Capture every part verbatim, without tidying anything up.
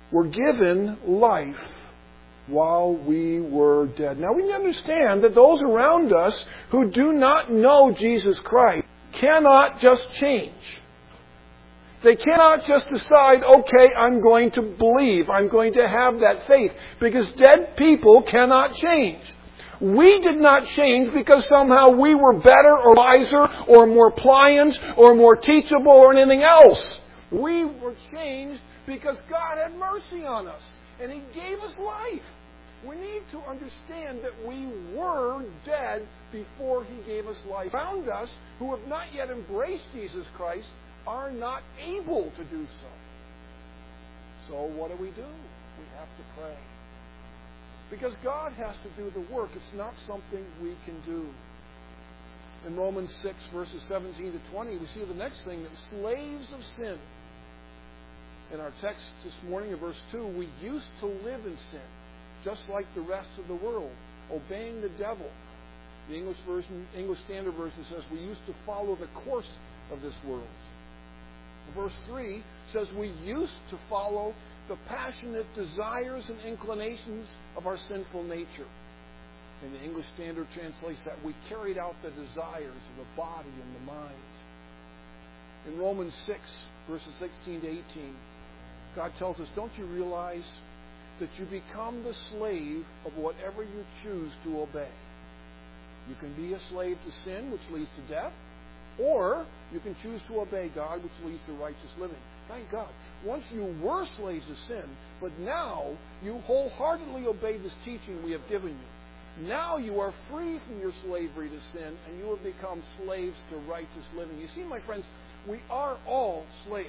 were given life while we were dead. Now we understand that those around us who do not know Jesus Christ cannot just change. They cannot just decide, okay, I'm going to believe, I'm going to have that faith, because dead people cannot change. We did not change because somehow we were better or wiser or more pliant or more teachable or anything else. We were changed because God had mercy on us and He gave us life. We need to understand that we were dead before He gave us life. Found us who have not yet embraced Jesus Christ are not able to do so. So what do we do? We have to pray. Because God has to do the work. It's not something we can do. In Romans six, verses seventeen to twenty, we see the next thing, that slaves of sin. In our text this morning in verse two, we used to live in sin, just like the rest of the world, obeying the devil. The English version, English Standard Version says we used to follow the course of this world. Verse three says we used to follow the passionate desires and inclinations of our sinful nature. And the English Standard translates that we carried out the desires of the body and the mind. In Romans six, verses sixteen to eighteen, God tells us, don't you realize that you become the slave of whatever you choose to obey? You can be a slave to sin, which leads to death, or you can choose to obey God, which leads to righteous living. Thank God. Once you were slaves of sin, but now you wholeheartedly obey this teaching we have given you. Now you are free from your slavery to sin, and you have become slaves to righteous living. You see, my friends, we are all slaves.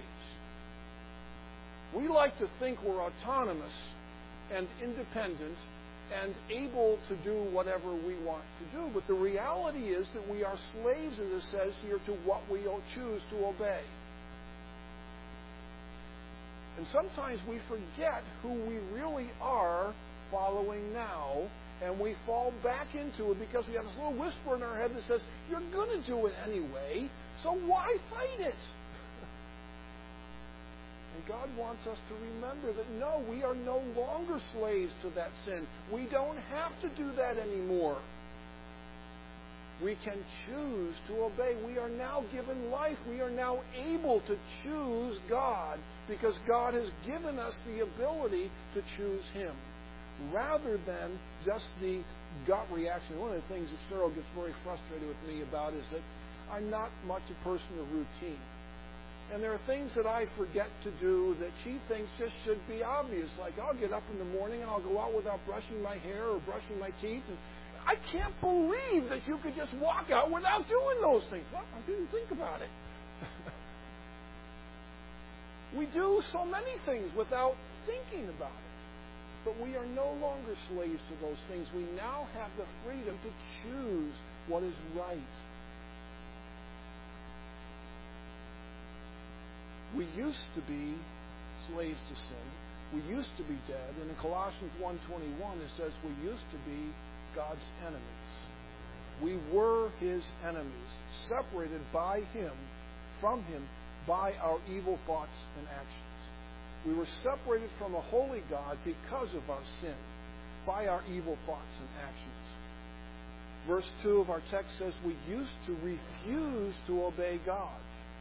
We like to think we're autonomous and independent and able to do whatever we want to do. But the reality is that we are slaves, as it says here, to what we choose to obey. And sometimes we forget who we really are following now, and we fall back into it because we have this little whisper in our head that says, you're going to do it anyway, so why fight it? And God wants us to remember that no, we are no longer slaves to that sin. We don't have to do that anymore. We can choose to obey. We are now given life. We are now able to choose God because God has given us the ability to choose Him rather than just the gut reaction. One of the things that Cheryl gets very frustrated with me about is that I'm not much a person of routine. And there are things that I forget to do that she thinks just should be obvious. Like I'll get up in the morning and I'll go out without brushing my hair or brushing my teeth. And I can't believe that you could just walk out without doing those things. Well, I didn't think about it. We do so many things without thinking about it. But we are no longer slaves to those things. We now have the freedom to choose what is right. We used to be slaves to sin. We used to be dead. And in Colossians one twenty-one, it says we used to be God's enemies. We were His enemies, separated by Him, from Him, by our evil thoughts and actions. We were separated from a holy God because of our sin, by our evil thoughts and actions. Verse two of our text says we used to refuse to obey God.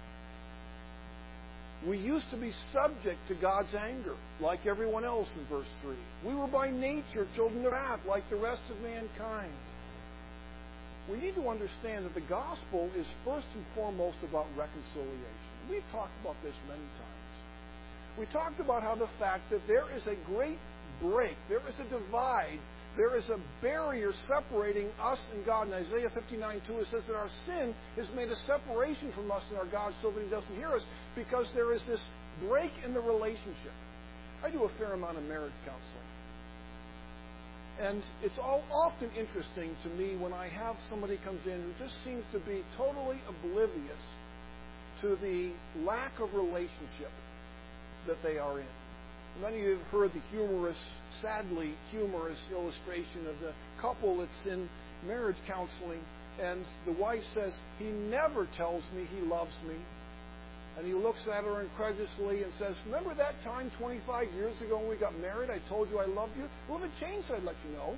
We used to be subject to God's anger, like everyone else in verse three. We were by nature children of wrath, like the rest of mankind. We need to understand that the gospel is first and foremost about reconciliation. We've talked about this many times. We talked about how the fact that there is a great break, there is a divide, there is a barrier separating us and God. In Isaiah fifty-nine two, it says that our sin has made a separation from us and our God so that He doesn't hear us because there is this break in the relationship. I do a fair amount of marriage counseling. And it's all often interesting to me when I have somebody comes in who just seems to be totally oblivious to the lack of relationship that they are in. Many of you have heard the humorous, sadly humorous illustration of the couple that's in marriage counseling, and the wife says, "He never tells me he loves me. And he looks at her incredulously and says, remember that time twenty-five years ago when we got married? I told you I loved you. Well, if it changed, I'd let you know.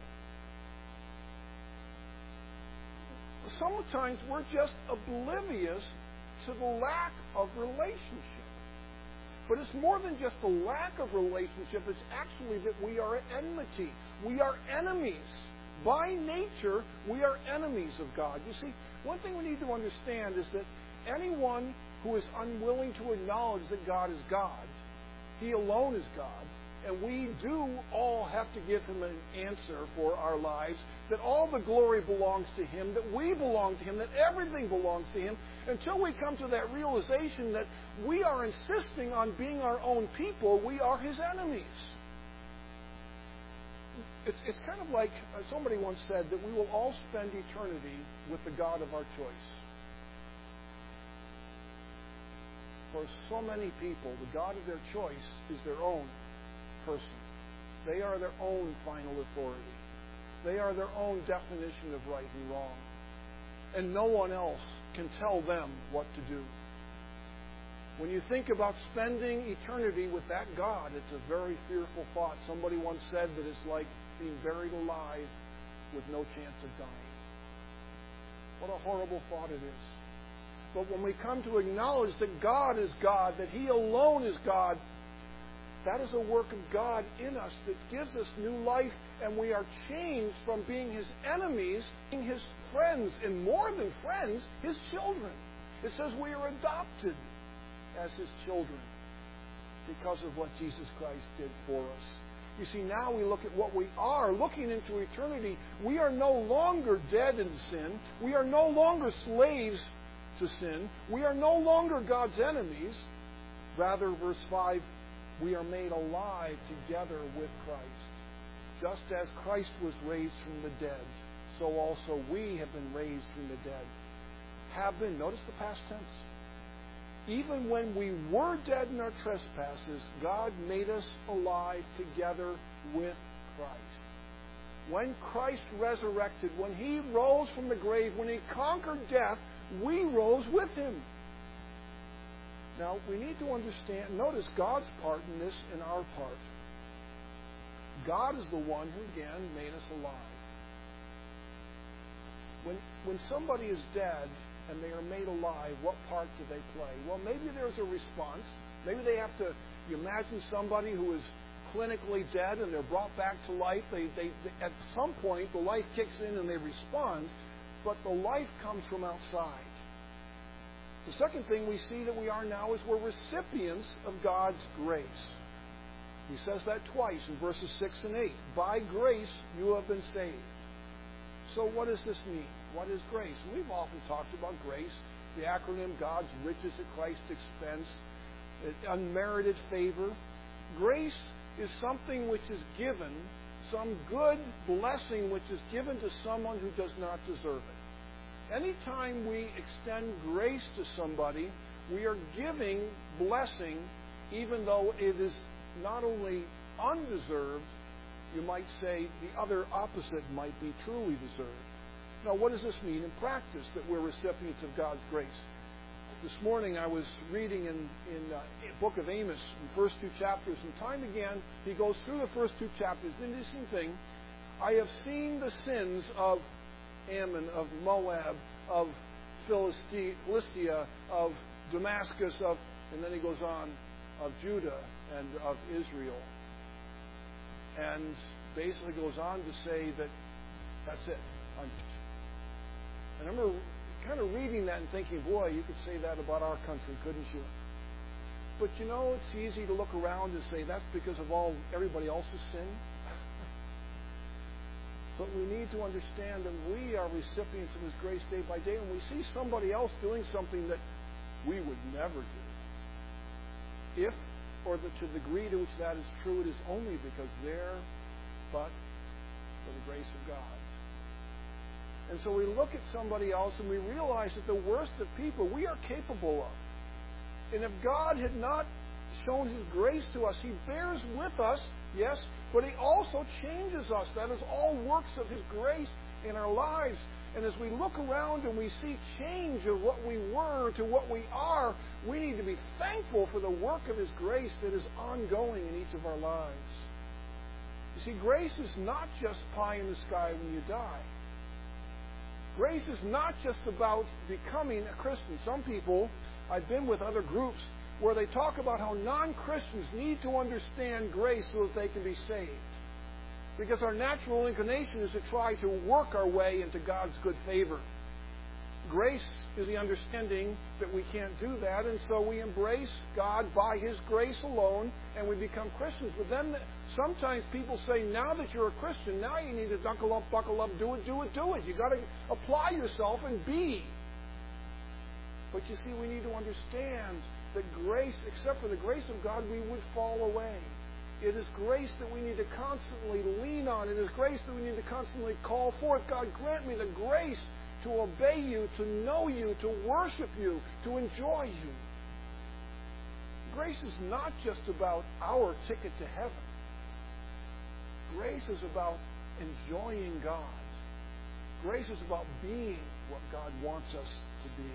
Sometimes we're just oblivious to the lack of relationship. But it's more than just the lack of relationship. It's actually that we are at enmity. We are enemies. By nature, we are enemies of God. You see, one thing we need to understand is that anyone who is unwilling to acknowledge that God is God, He alone is God, and we do all have to give Him an answer for our lives, that all the glory belongs to Him, that we belong to Him, that everything belongs to Him, until we come to that realization that we are insisting on being our own people, we are His enemies. It's, it's kind of like uh, somebody once said that we will all spend eternity with the God of our choice. For so many people, the God of their choice is their own person. They are their own final authority. They are their own definition of right and wrong. And no one else can tell them what to do. When you think about spending eternity with that God, it's a very fearful thought. Somebody once said that it's like being buried alive with no chance of dying. What a horrible thought it is. But when we come to acknowledge that God is God, that He alone is God, that is a work of God in us that gives us new life, and we are changed from being His enemies, being His friends, and more than friends, His children. It says we are adopted as His children because of what Jesus Christ did for us. You see, now we look at what we are. Looking into eternity, we are no longer dead in sin. We are no longer slaves to sin. We are no longer God's enemies. Rather, verse five, we are made alive together with Christ. Just as Christ was raised from the dead, so also we have been raised from the dead. Have been, notice the past tense. Even when we were dead in our trespasses, God made us alive together with Christ. When Christ resurrected, when He rose from the grave, when He conquered death, we rose with Him. Now, we need to understand, notice God's part in this and our part. God is the one who, again, made us alive. When, when somebody is dead and they are made alive, what part do they play? Well, maybe there's a response. Maybe they have to, you imagine somebody who is clinically dead and they're brought back to life. They, they, they, at some point, the life kicks in and they respond, but the life comes from outside. The second thing we see that we are now is we're recipients of God's grace. He says that twice in verses six and eight. By grace you have been saved. So what does this mean? What is grace? We've often talked about grace, the acronym God's riches at Christ's expense, unmerited favor. Grace is something which is given, some good blessing which is given to someone who does not deserve it. Anytime we extend grace to somebody, we are giving blessing even though it is not only undeserved, you might say the other opposite might be truly deserved. Now, what does this mean in practice, that we're recipients of God's grace? This morning I was reading in, in uh, the book of Amos, the first two chapters, and time again he goes through the first two chapters. An interesting thing, I have seen the sins of Ammon, of Moab, of Philistia, of Damascus, of, and then he goes on, of Judah and of Israel. And basically goes on to say that that's it. I remember kind of reading that and thinking, boy, you could say that about our country, couldn't you? But you know, it's easy to look around and say that's because of all everybody else's sin. But we need to understand that we are recipients of His grace day by day. When we see somebody else doing something that we would never do, if or the, to the degree to which that is true, it is only because they're but for the grace of God. And so we look at somebody else and we realize that the worst of people we are capable of. And if God had not shown His grace to us, He bears with us, yes, but He also changes us. That is all works of His grace. in our lives. And as we look around and we see change of what we were to what we are, we need to be thankful for the work of His grace that is ongoing in each of our lives. You see, grace is not just pie in the sky when you die. Grace is not just about becoming a Christian. Some people, I've been with other groups, where they talk about how non-Christians need to understand grace so that they can be saved. Because our natural inclination is to try to work our way into God's good favor. Grace is the understanding that we can't do that, and so we embrace God by His grace alone, and we become Christians. But then sometimes people say, now that you're a Christian, now you need to buckle up, buckle up, do it, do it, do it. You've got to apply yourself and be. But you see, we need to understand that grace, except for the grace of God, we would fall away. It is grace that we need to constantly lean on. It is grace that we need to constantly call forth. God, grant me the grace to obey You, to know You, to worship You, to enjoy You. Grace is not just about our ticket to heaven. Grace is about enjoying God. Grace is about being what God wants us to be.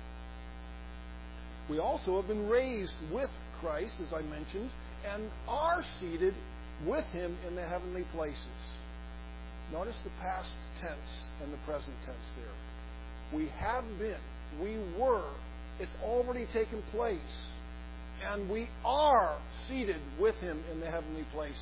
We also have been raised with Christ, as I mentioned, and are seated with Him in the heavenly places. Notice the past tense and the present tense there. We have been, we were, it's already taken place, and we are seated with Him in the heavenly places.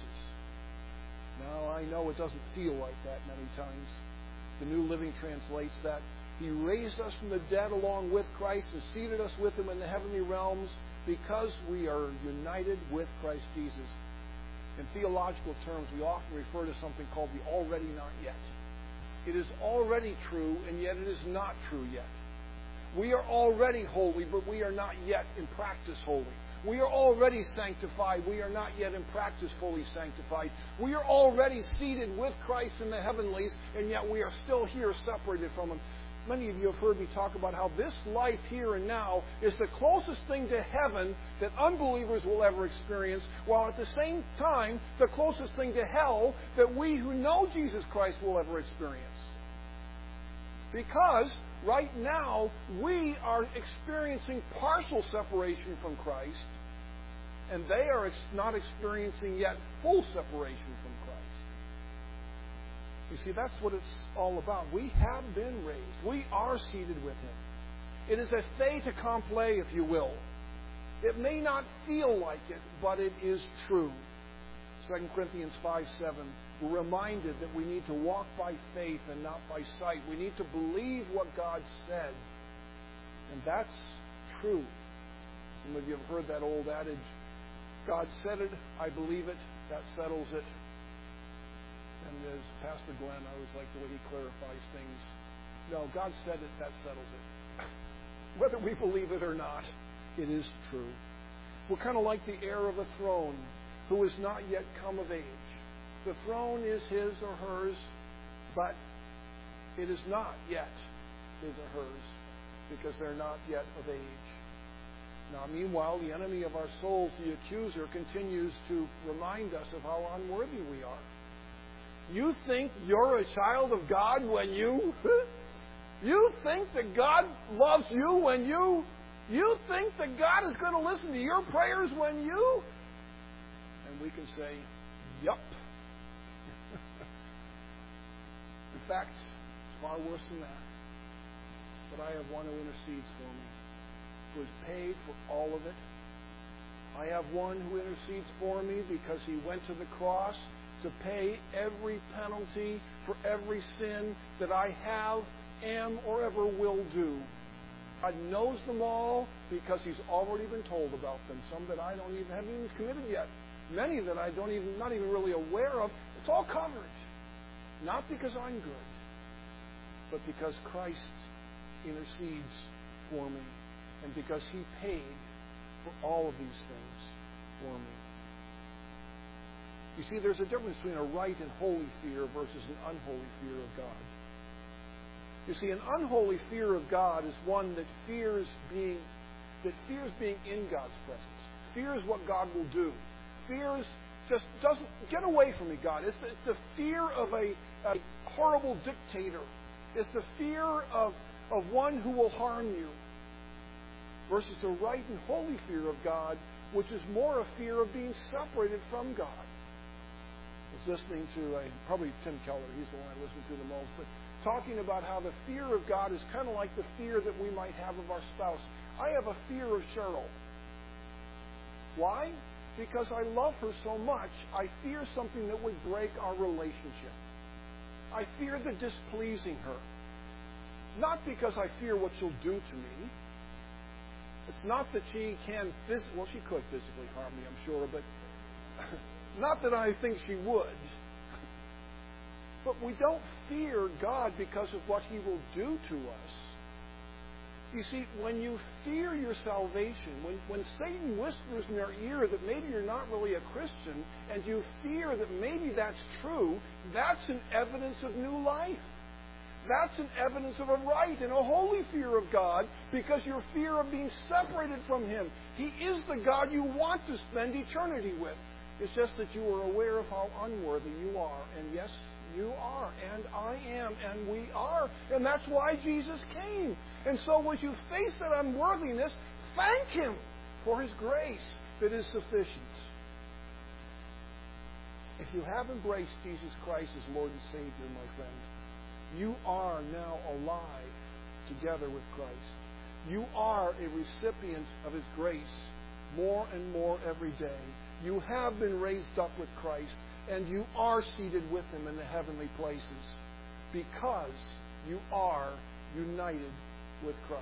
Now, I know it doesn't feel like that many times. The New Living translates that He raised us from the dead along with Christ and seated us with Him in the heavenly realms because we are united with Christ Jesus. In theological terms, we often refer to something called the already not yet. It is already true, and yet it is not true yet. We are already holy, but we are not yet in practice holy. We are already sanctified. We are not yet in practice fully sanctified. We are already seated with Christ in the heavenlies, and yet we are still here separated from Him. Many of you have heard me talk about how this life here and now is the closest thing to heaven that unbelievers will ever experience, while at the same time, the closest thing to hell that we who know Jesus Christ will ever experience. Because right now, we are experiencing partial separation from Christ, and they are ex- not experiencing yet full separation from Christ. You see, that's what it's all about. We have been raised. We are seated with Him. It is a fait accompli, if you will. It may not feel like it, but it is true. Second Corinthians five seven, we're reminded that we need to walk by faith and not by sight. We need to believe what God said. And that's true. Some of you have heard that old adage, God said it, I believe it, that settles it. And as Pastor Glenn, I always like the way he clarifies things. No, God said it, that settles it. Whether we believe it or not, it is true. We're kind of like the heir of a throne who is not yet come of age. The throne is his or hers, but it is not yet his or hers because they're not yet of age. Now, meanwhile, the enemy of our souls, the accuser, continues to remind us of how unworthy we are. You think you're a child of God when you... you think that God loves you when you... You think that God is going to listen to your prayers when you... And we can say, yup. In fact, it's far worse than that. But I have one who intercedes for me, who has paid for all of it. I have one who intercedes for me because He went to the cross to pay every penalty for every sin that I have, am, or ever will do. God knows them all because He's already been told about them. Some that I don't even haven't even committed yet. Many that I don't even not even really aware of. It's all covered. Not because I'm good, but because Christ intercedes for me, and because He paid for all of these things for me. You see, there's a difference between a right and holy fear versus an unholy fear of God. You see, an unholy fear of God is one that fears being that fears being in God's presence, fears what God will do, fears just doesn't get away from me, God. It's the, it's the fear of a, a horrible dictator. It's the fear of, of one who will harm you. Versus the right and holy fear of God, which is more a fear of being separated from God. I was listening to a, probably Tim Keller, he's the one I listen to the most, but talking about how the fear of God is kind of like the fear that we might have of our spouse. I have a fear of Cheryl. Why? Because I love her so much, I fear something that would break our relationship. I fear the displeasing her. Not because I fear what she'll do to me. It's not that she can physically, well, she could physically harm me, I'm sure, but not that I think she would. But we don't fear God because of what He will do to us. You see, when you fear your salvation, when, when Satan whispers in your ear that maybe you're not really a Christian, and you fear that maybe that's true, that's an evidence of new life. That's an evidence of a right and a holy fear of God, because your fear of being separated from Him. He is the God you want to spend eternity with. It's just that you are aware of how unworthy you are. And yes, you are, and I am, and we are. And that's why Jesus came. And so as you face that unworthiness, thank Him for His grace that is sufficient. If you have embraced Jesus Christ as Lord and Savior, my friend, you are now alive together with Christ. You are a recipient of His grace more and more every day. You have been raised up with Christ, and you are seated with Him in the heavenly places because you are united with Christ.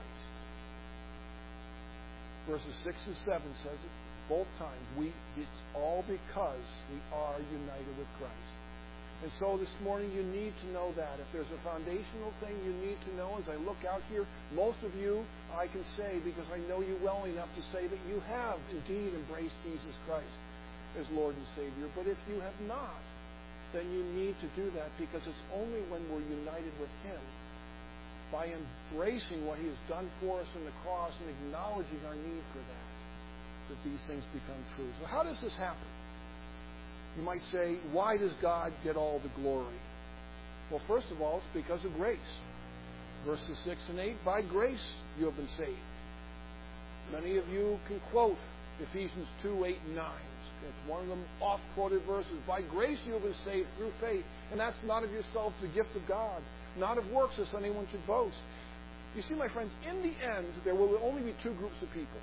Verses six and seven says it both times. We, it's all because we are united with Christ. And so this morning you need to know that. If there's a foundational thing you need to know, as I look out here, most of you I can say, because I know you well enough to say that you have indeed embraced Jesus Christ as Lord and Savior. But if you have not, then you need to do that, because it's only when we're united with Him, by embracing what He has done for us on the cross and acknowledging our need for that, that these things become true. So how does this happen? You might say, why does God get all the glory? Well, first of all, it's because of grace. Verses six and eight, by grace you have been saved. Many of you can quote Ephesians two, eight, and nine. It's one of them oft-quoted verses. By grace you have been saved through faith, and that's not of yourselves, the gift of God, not of works, lest anyone should boast. You see, my friends, in the end, there will only be two groups of people.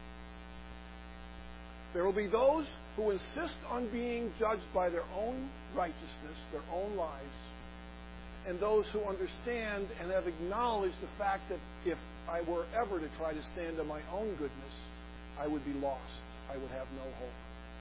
There will be those who insist on being judged by their own righteousness, their own lives, and those who understand and have acknowledged the fact that if I were ever to try to stand on my own goodness, I would be lost. I would have no hope.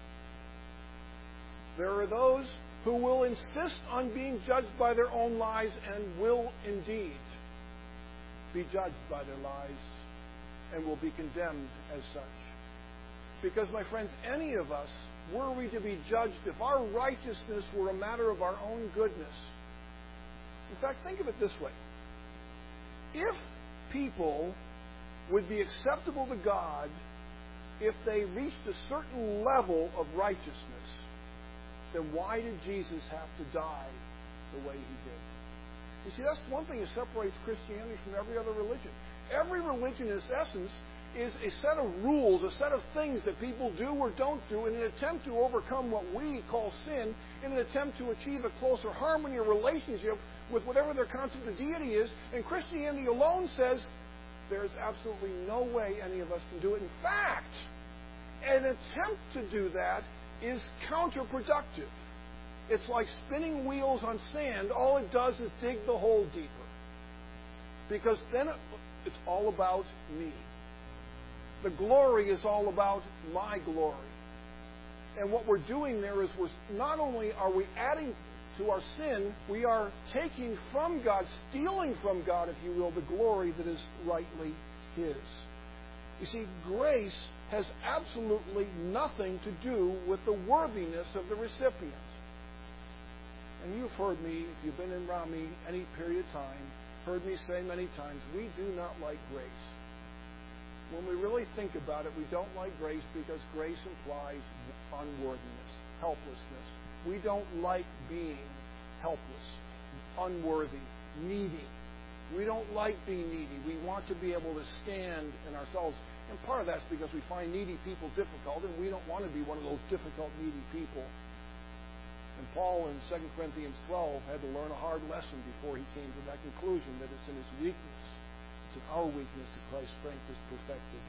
There are those who will insist on being judged by their own lives and will indeed be judged by their lives and will be condemned as such. Because, my friends, any of us, were we to be judged if our righteousness were a matter of our own goodness. In fact, think of it this way. If people would be acceptable to God if they reached a certain level of righteousness, then why did Jesus have to die the way He did? You see, that's one thing that separates Christianity from every other religion. Every religion, in its essence, is a set of rules, a set of things that people do or don't do in an attempt to overcome what we call sin, in an attempt to achieve a closer harmony or relationship with whatever their concept of deity is. And Christianity alone says there's absolutely no way any of us can do it. In fact, an attempt to do that is counterproductive. It's like spinning wheels on sand. All it does is dig the hole deeper. Because then it, it's all about me. The glory is all about my glory. And what we're doing there is we're not only are we adding to our sin, we are taking from God, stealing from God, if you will, the glory that is rightly His. You see, grace has absolutely nothing to do with the worthiness of the recipient. And you've heard me, if you've been around me any period of time, heard me say many times, we do not like grace. When we really think about it, we don't like grace because grace implies unworthiness. helplessness. We don't like being helpless, unworthy, needy. We don't like being needy. We want to be able to stand in ourselves. And part of that's because we find needy people difficult, and we don't want to be one of those difficult, needy people. And Paul in Second Corinthians twelve had to learn a hard lesson before he came to that conclusion, that it's in his weakness, it's in our weakness that Christ's strength is perfected.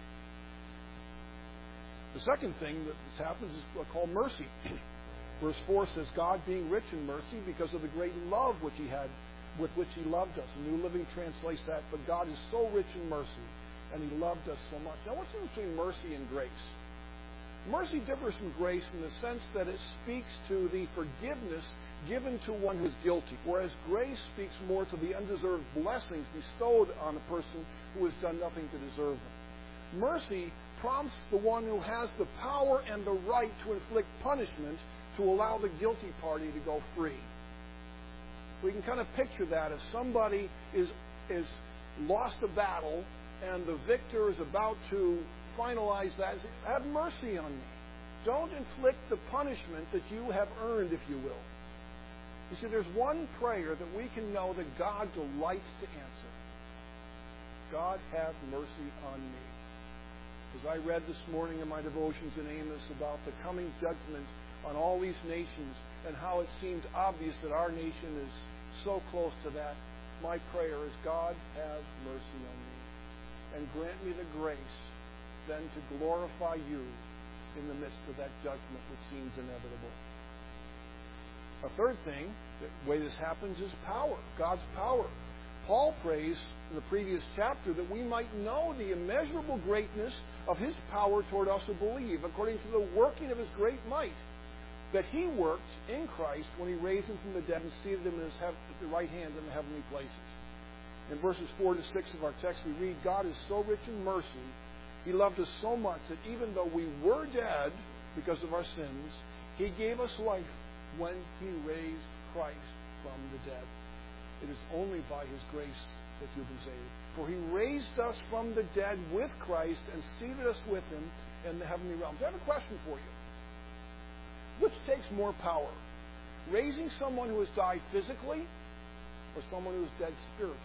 The second thing that happens is called mercy. Verse four says, God being rich in mercy because of the great love which he had, with which he loved us. The New Living translates that, but God is so rich in mercy, and he loved us so much. Now, what's the difference between mercy and grace? Mercy differs from grace in the sense that it speaks to the forgiveness given to one who is guilty, whereas grace speaks more to the undeserved blessings bestowed on a person who has done nothing to deserve them. Mercy prompts the one who has the power and the right to inflict punishment to allow the guilty party to go free. We can kind of picture that as somebody is is lost a battle and the victor is about to finalize that. Have mercy on me. Don't inflict the punishment that you have earned, if you will. You see, there's one prayer that we can know that God delights to answer. God, have mercy on me. As I read this morning in my devotions in Amos about the coming judgment on all these nations and how it seemed obvious that our nation is so close to that, my prayer is, God, have mercy on me and grant me the grace then to glorify you in the midst of that judgment which seems inevitable. A third thing, the way this happens, is power, God's power. Paul prays in the previous chapter that we might know the immeasurable greatness of his power toward us who believe, according to the working of his great might, that he worked in Christ when he raised him from the dead and seated him in his hev- at the right hand in the heavenly places. In verses four to six of our text we read, God is so rich in mercy, he loved us so much that even though we were dead because of our sins, he gave us life when he raised Christ from the dead. It is only by his grace that you've been saved. For he raised us from the dead with Christ and seated us with him in the heavenly realms. I have a question for you. Which takes more power? Raising someone who has died physically or someone who is dead spiritually?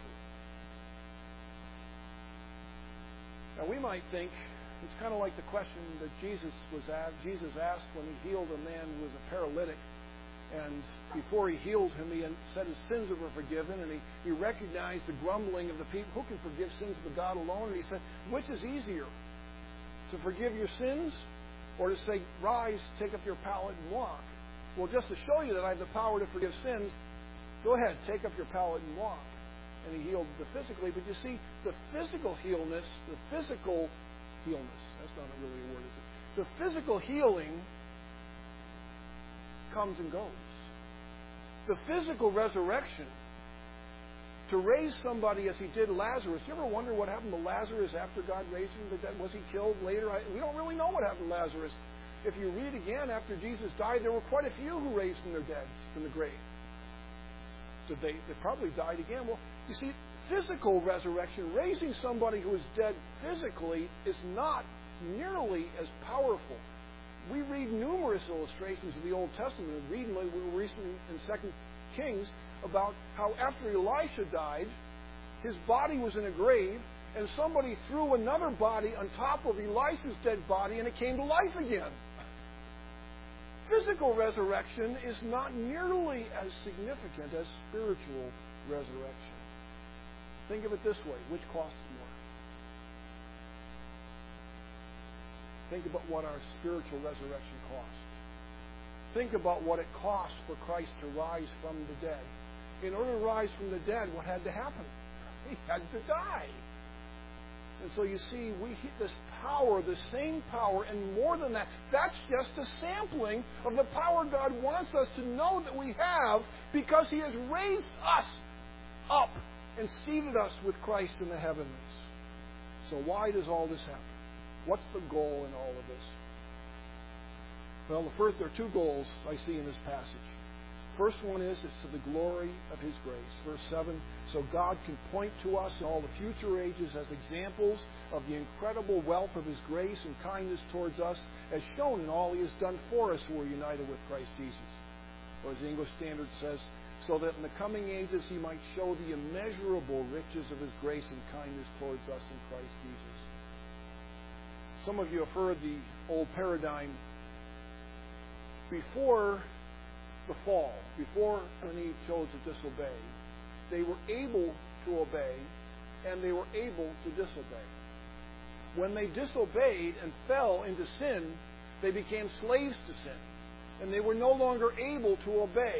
Now we might think it's kind of like the question that Jesus was asked, Jesus asked when he healed a man who was a paralytic. And before he healed him, he said his sins were forgiven, and he, he recognized the grumbling of the people. Who can forgive sins but God alone? And he said, which is easier, to forgive your sins or to say, rise, take up your pallet and walk? Well, just to show you that I have the power to forgive sins, go ahead, take up your pallet and walk. And he healed the physically. But you see, the physical healness, the physical healness, that's not really a word, is it? The physical healing comes and goes. The physical resurrection, to raise somebody as he did Lazarus. You ever wonder what happened to Lazarus after God raised him from the dead? Was he killed later? I, we don't really know what happened to Lazarus. If you read again, after Jesus died, there were quite a few who raised from their dead, from the grave. Did they, they probably died again. Well, you see, physical resurrection, raising somebody who is dead physically, is not nearly as powerful. We read numerous illustrations of the Old Testament. We read recently in Second Kings about how after Elisha died, his body was in a grave, and somebody threw another body on top of Elisha's dead body, and it came to life again. Physical resurrection is not nearly as significant as spiritual resurrection. Think of it this way. Which costs more? Think about what our spiritual resurrection cost. Think about what it cost for Christ to rise from the dead. In order to rise from the dead, what had to happen? He had to die. And so you see, we this power, the same power, and more than that, that's just a sampling of the power God wants us to know that we have, because he has raised us up and seated us with Christ in the heavens. So why does all this happen? What's the goal in all of this? Well, the first, there are two goals I see in this passage. first one is, it's to the glory of His grace. Verse seven, so God can point to us in all the future ages as examples of the incredible wealth of His grace and kindness towards us, as shown in all He has done for us who are united with Christ Jesus. Or as the English Standard says, so that in the coming ages He might show the immeasurable riches of His grace and kindness towards us in Christ Jesus. Some of you have heard the old paradigm. Before the fall, before Adam and Eve chose to disobey, they were able to obey and they were able to disobey. When they disobeyed and fell into sin, they became slaves to sin, and they were no longer able to obey.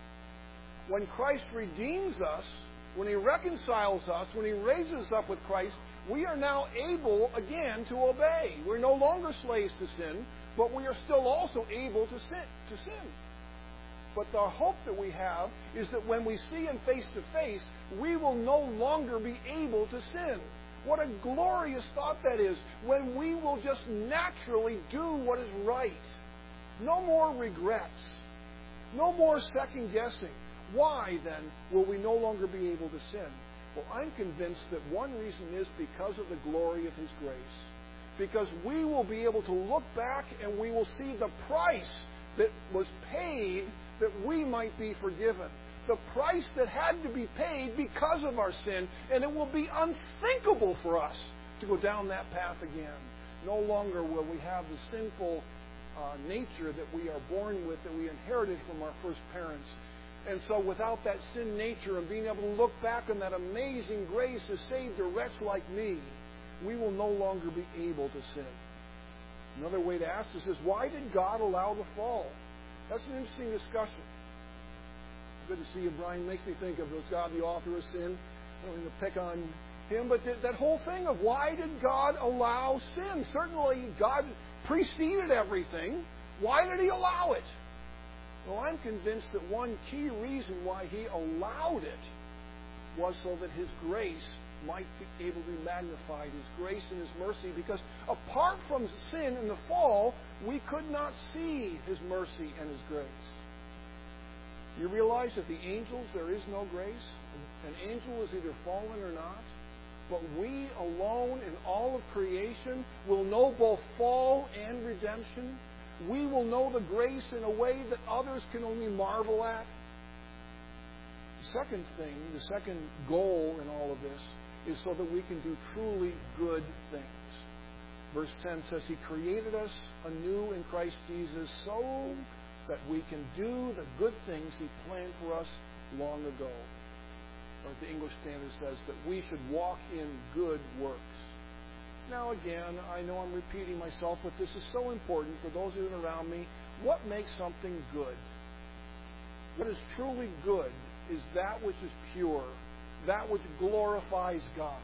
When Christ redeems us, when He reconciles us, when He raises us up with Christ, we are now able again to obey. We're no longer slaves to sin, but we are still also able to sin. To sin. But the hope that we have is that when we see Him face to face, we will no longer be able to sin. What a glorious thought that is, when we will just naturally do what is right. No more regrets. No more second guessing. Why, then, will we no longer be able to sin? Well, I'm convinced that one reason is because of the glory of His grace. Because we will be able to look back and we will see the price that was paid that we might be forgiven. The price that had to be paid because of our sin, and it will be unthinkable for us to go down that path again. No longer will we have the sinful uh, nature that we are born with, that we inherited from our first parents. And so without that sin nature and being able to look back on that amazing grace that saved a wretch like me, we will no longer be able to sin. Another way to ask this is, why did God allow the fall? That's an interesting discussion. Good to see you, Brian. Makes me think of, was God the author of sin? I don't mean to pick on Him, but that whole thing of why did God allow sin? Certainly, God preceded everything. Why did He allow it? Well, I'm convinced that one key reason why He allowed it was so that His grace might be able to be magnified, His grace and His mercy, because apart from sin and the fall, we could not see His mercy and His grace. You realize that the angels, there is no grace. An angel is either fallen or not. But we alone in all of creation will know both fall and redemption. We will know the grace in a way that others can only marvel at. The second thing, the second goal in all of this, is so that we can do truly good things. Verse ten says, He created us anew in Christ Jesus so that we can do the good things He planned for us long ago. Or the English Standard says that we should walk in good works. Now again, I know I'm repeating myself, but this is so important for those who are around me. What makes something good? What is truly good is that which is pure, that which glorifies God.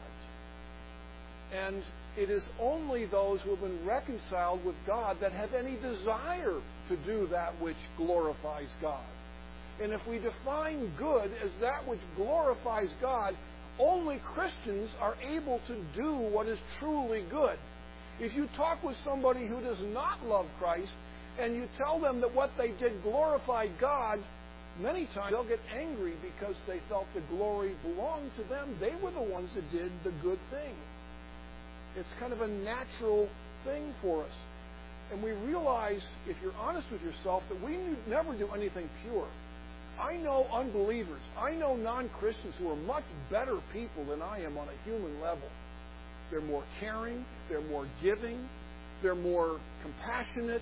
And it is only those who have been reconciled with God that have any desire to do that which glorifies God. And if we define good as that which glorifies God, only Christians are able to do what is truly good. If you talk with somebody who does not love Christ and you tell them that what they did glorified God, many times they'll get angry because they felt the glory belonged to them. They were the ones that did the good thing. It's kind of a natural thing for us. And we realize, if you're honest with yourself, that we never do anything pure. I know unbelievers, I know non-Christians who are much better people than I am on a human level. They're more caring, they're more giving, they're more compassionate,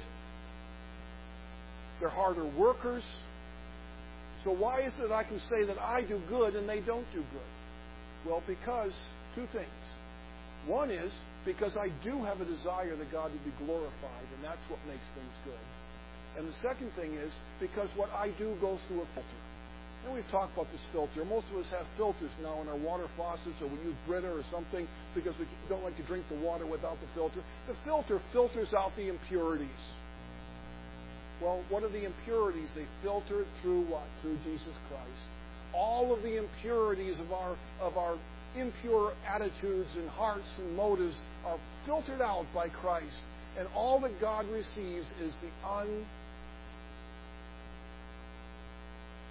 they're harder workers. So why is it that I can say that I do good and they don't do good? Well, because two things. One is because I do have a desire that God would be glorified, and that's what makes things good. And the second thing is because what I do goes through a filter. And we've talked about this filter. Most of us have filters now in our water faucets, or we use Brita or something because we don't like to drink the water without the filter. The filter filters out the impurities. Well, what are the impurities? They filter through what? Through Jesus Christ. All of the impurities of our of our impure attitudes and hearts and motives are filtered out by Christ. And all that God receives is the un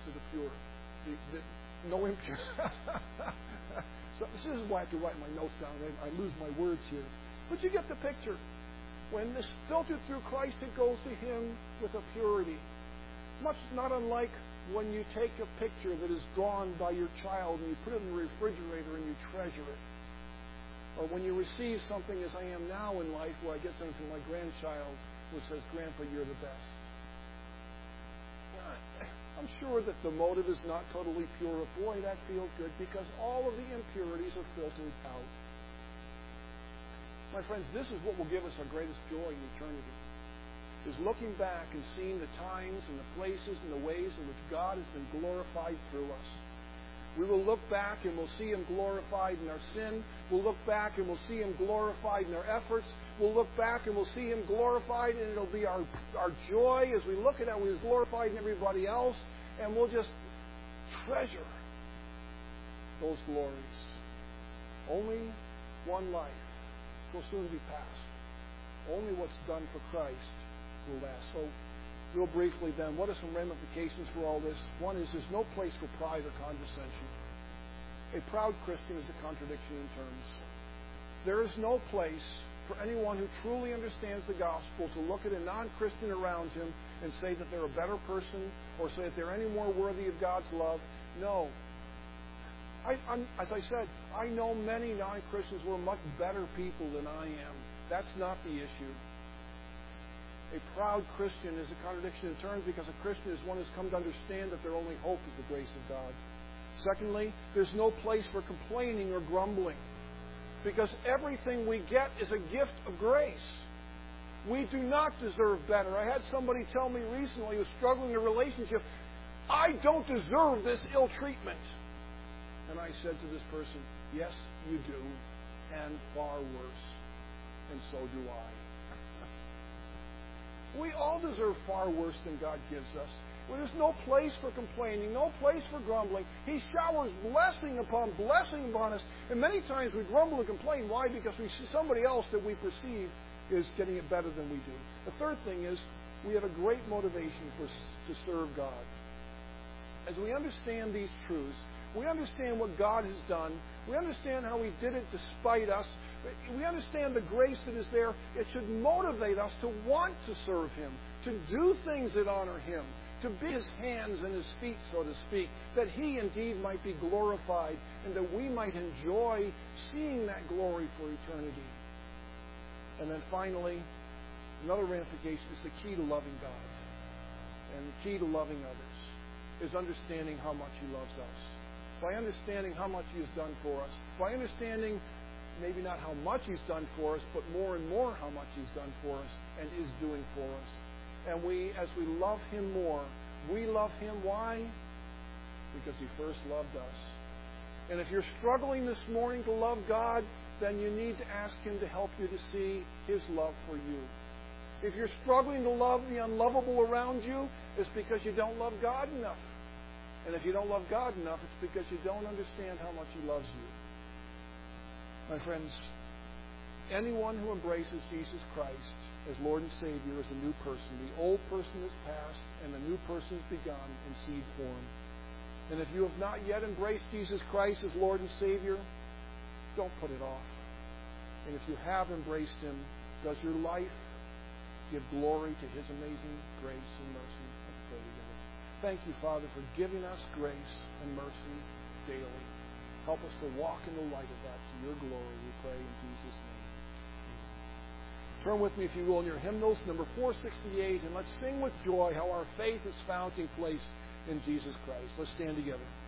of the pure. The, the, no impure. So this is why I have to write my notes down. I, I lose my words here. But you get the picture. When this filtered through Christ, it goes to Him with a purity. Much not unlike when you take a picture that is drawn by your child and you put it in the refrigerator and you treasure it. Or when you receive something as I am now in life, where I get something from my grandchild who says, Grandpa, you're the best. I'm sure that the motive is not totally pure. Boy, that feels good, because all of the impurities are filtered out. My friends, this is what will give us our greatest joy in eternity, is looking back and seeing the times and the places and the ways in which God has been glorified through us. We will look back and we'll see Him glorified in our sin. We'll look back and we'll see Him glorified in our efforts. We'll look back and we'll see Him glorified, and it'll be our, our joy as we look at how He was glorified in everybody else, and we'll just treasure those glories. Only one life will soon be past. Only what's done for Christ will last. So, real briefly then, what are some ramifications for all this? One is there's no place for pride or condescension. A proud Christian is a contradiction in terms. There is no place for anyone who truly understands the gospel to look at a non-Christian around him and say that they're a better person or say that they're any more worthy of God's love. No. I, I'm, as I said, I know many non-Christians who are much better people than I am. That's not the issue. A proud Christian is a contradiction in terms, because a Christian is one who's come to understand that their only hope is the grace of God. Secondly, there's no place for complaining or grumbling, because everything we get is a gift of grace. We do not deserve better. I had somebody tell me recently who was struggling in a relationship, I don't deserve this ill treatment. And I said to this person, yes, you do, and far worse. And so do I. We all deserve far worse than God gives us. Well, there's no place for complaining, no place for grumbling. He showers blessing upon blessing upon us. And many times we grumble and complain. Why? Because we see somebody else that we perceive is getting it better than we do. The third thing is we have a great motivation for, to serve God. As we understand these truths, we understand what God has done. We understand how He did it despite us. We understand the grace that is there. It should motivate us to want to serve Him, to do things that honor Him, to be His hands and His feet, so to speak, that He indeed might be glorified and that we might enjoy seeing that glory for eternity. And then finally, another ramification is the key to loving God. And the key to loving others is understanding how much He loves us. By understanding how much He has done for us, by understanding maybe not how much He's done for us, but more and more how much He's done for us and is doing for us. And we, as we love Him more, we love Him. Why? Because He first loved us. And if you're struggling this morning to love God, then you need to ask Him to help you to see His love for you. If you're struggling to love the unlovable around you, it's because you don't love God enough. And if you don't love God enough, it's because you don't understand how much He loves you. My friends, anyone who embraces Jesus Christ as Lord and Savior is a new person. The old person has passed and the new person has begun in seed form. And if you have not yet embraced Jesus Christ as Lord and Savior, don't put it off. And if you have embraced Him, does your life give glory to His amazing grace and mercy? Let's pray together. Thank you, Father, for giving us grace and mercy daily. Help us to walk in the light of that to your glory, we pray in Jesus' name. Turn with me, if you will, in your hymnals, number four sixty-eight, and let's sing with joy how our faith is found in place in Jesus Christ. Let's stand together.